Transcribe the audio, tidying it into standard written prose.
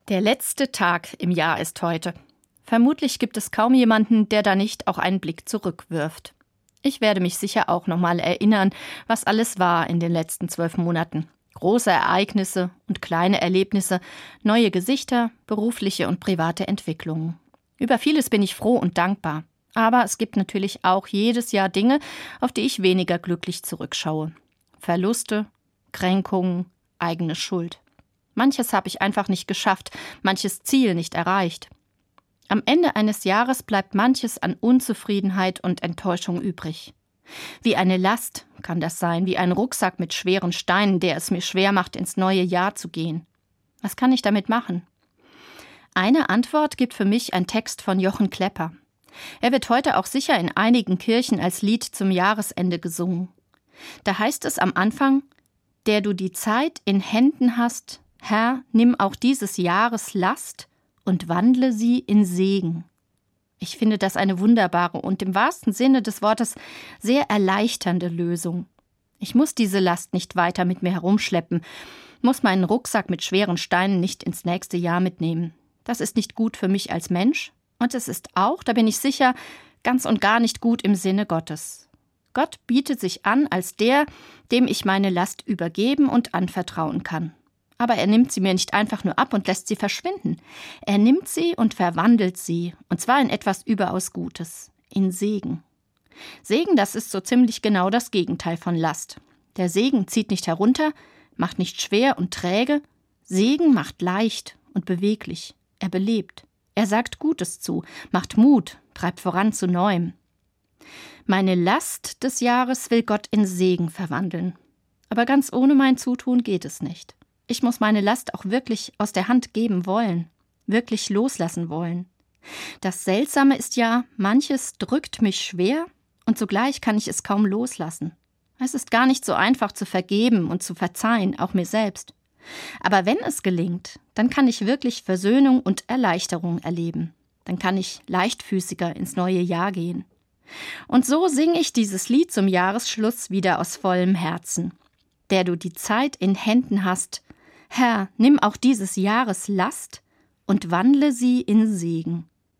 Der letzte Tag im Jahr ist heute. Vermutlich gibt es kaum jemanden, der da nicht auch einen Blick zurückwirft. Ich werde mich sicher auch nochmal erinnern, was alles war in den letzten 12 Monaten. Große Ereignisse und kleine Erlebnisse, neue Gesichter, berufliche und private Entwicklungen. Über vieles bin ich froh und dankbar. Aber es gibt natürlich auch jedes Jahr Dinge, auf die ich weniger glücklich zurückschaue. Verluste, Kränkungen, eigene Schuld. Manches habe ich einfach nicht geschafft, manches Ziel nicht erreicht. Am Ende eines Jahres bleibt manches an Unzufriedenheit und Enttäuschung übrig. Wie eine Last kann das sein, wie ein Rucksack mit schweren Steinen, der es mir schwer macht, ins neue Jahr zu gehen. Was kann ich damit machen? Eine Antwort gibt für mich ein Text von Jochen Klepper. Er wird heute auch sicher in einigen Kirchen als Lied zum Jahresende gesungen. Da heißt es am Anfang: Der du die Zeit in Händen hast, Herr, nimm auch dieses Jahres Last und wandle sie in Segen. Ich finde das eine wunderbare und im wahrsten Sinne des Wortes sehr erleichternde Lösung. Ich muss diese Last nicht weiter mit mir herumschleppen, muss meinen Rucksack mit schweren Steinen nicht ins nächste Jahr mitnehmen. Das ist nicht gut für mich als Mensch und es ist auch, da bin ich sicher, ganz und gar nicht gut im Sinne Gottes. Gott bietet sich an als der, dem ich meine Last übergeben und anvertrauen kann. Aber er nimmt sie mir nicht einfach nur ab und lässt sie verschwinden. Er nimmt sie und verwandelt sie, und zwar in etwas überaus Gutes, in Segen. Segen, das ist so ziemlich genau das Gegenteil von Last. Der Segen zieht nicht herunter, macht nicht schwer und träge. Segen macht leicht und beweglich. Er belebt. Er sagt Gutes zu, macht Mut, treibt voran zu Neuem. Meine Last des Jahres will Gott in Segen verwandeln. Aber ganz ohne mein Zutun geht es nicht. Ich muss meine Last auch wirklich aus der Hand geben wollen, wirklich loslassen wollen. Das Seltsame ist ja, manches drückt mich schwer und zugleich kann ich es kaum loslassen. Es ist gar nicht so einfach zu vergeben und zu verzeihen, auch mir selbst. Aber wenn es gelingt, dann kann ich wirklich Versöhnung und Erleichterung erleben. Dann kann ich leichtfüßiger ins neue Jahr gehen. Und so singe ich dieses Lied zum Jahresschluss wieder aus vollem Herzen. Der du die Zeit in Händen hast, Herr, nimm auch dieses Jahres Last und wandle sie in Segen.